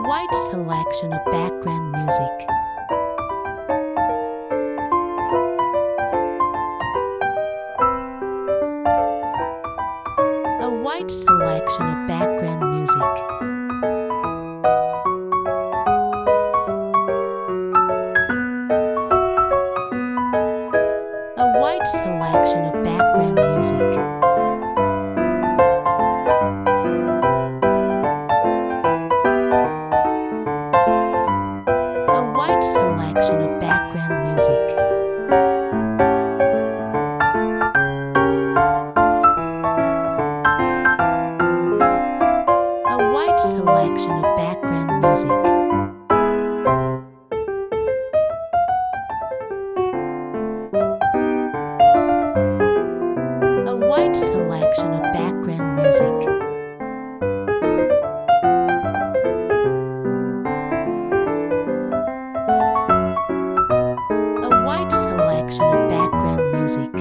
wide selection of background music. A wide selection of background music. A wide selection of background music. A wide selection of background music. A wide selection of background music. A wide selection of background music. A wide selection of background music.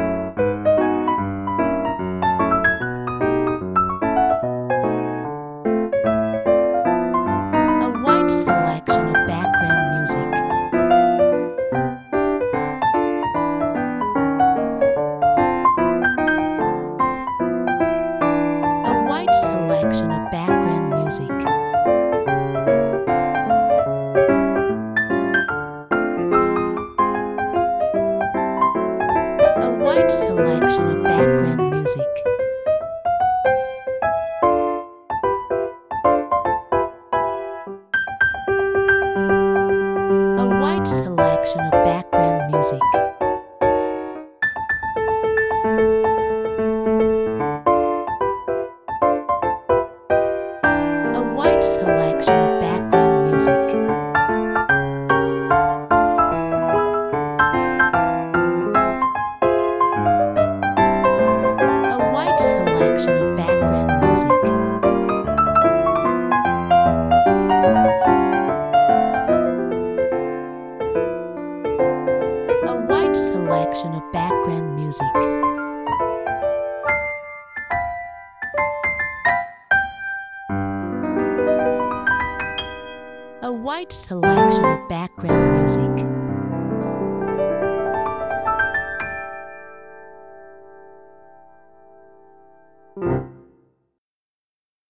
A wide selection of background music. A wide selection of background music. A wide selection of background music. A wide selection of background music. A wide selection of background music. A wide selection of background music. A wide selection of background music. A wide selection of background music.